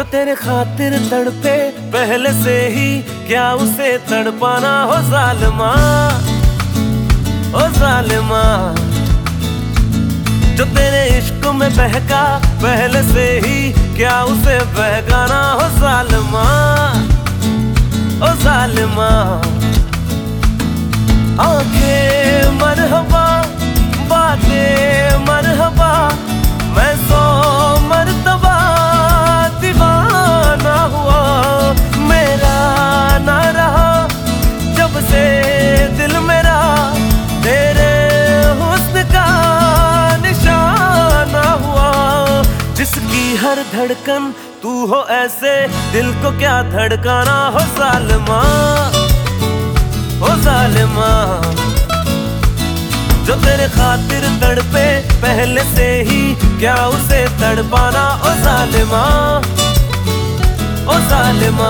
तेरे खातिर तड़पे पहले से ही, क्या उसे तड़पाना हो जालिमा, ओ जालिमा। जो तेरे इश्क में बहका पहले से ही, क्या उसे बहकाना हो जालिमा, ओ जालिमा। आंखें मरहबा, बातें मरहबा, मैं 100 मरतबा दीवाना हुआ। मेरा ना रहा जब से दिल मेरा, तेरे हुस्न का निशाना हुआ। जिसकी हर धड़कन तू हो ऐसे, दिल को क्या धड़काना हो जालिमा, ओ जालिमा। जो तेरे खातिर तड़पे पहले से ही, क्या उसे तड़पाना ओ जालिमा, ओ जालिमा।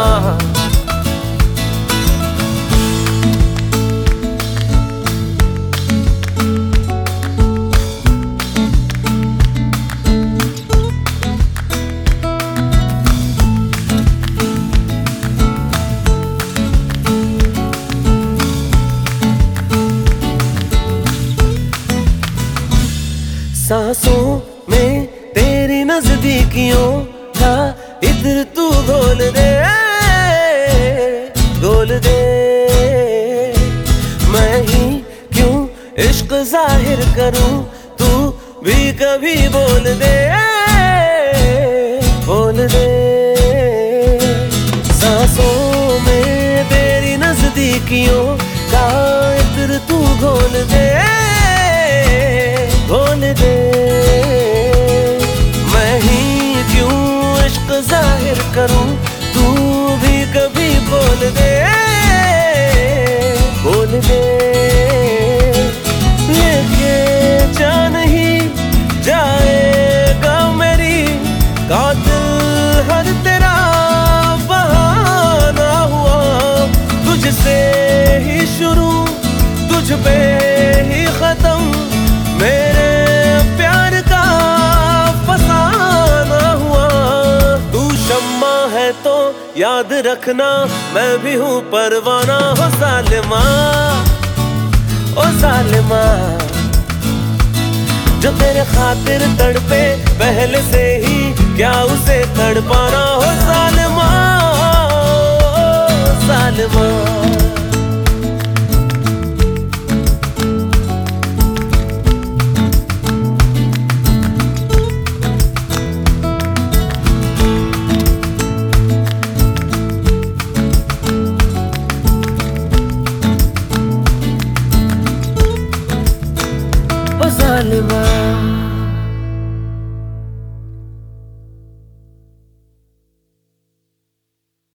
सांसों में तेरी नजदीकियों का इधर तू घोल दे, घोल दे। मैं ही क्यों इश्क जाहिर करूं, तू भी कभी बोल दे, बोल दे। सांसों में तेरी नजदीकियों का इधर तू घोल दे, बोल दे। मैं ही क्यों इश्क जाहिर करूं, तू भी कभी बोल दे, बोल दे। लेके जान ही जाएगा मेरी, कातिल हर तेरा बहाना हुआ। तुझसे ही शुरू, तुझ पे ही खत्म, मेरे प्यार का फसाना हुआ। तू शम्मा है तो याद रखना, मैं भी हूँ परवाना हो जालिमा, ओ जालिमा। जो तेरे खातिर तड़पे पहले से ही, क्या उसे तड़पाना हो जालिमा, ओ जालिमा।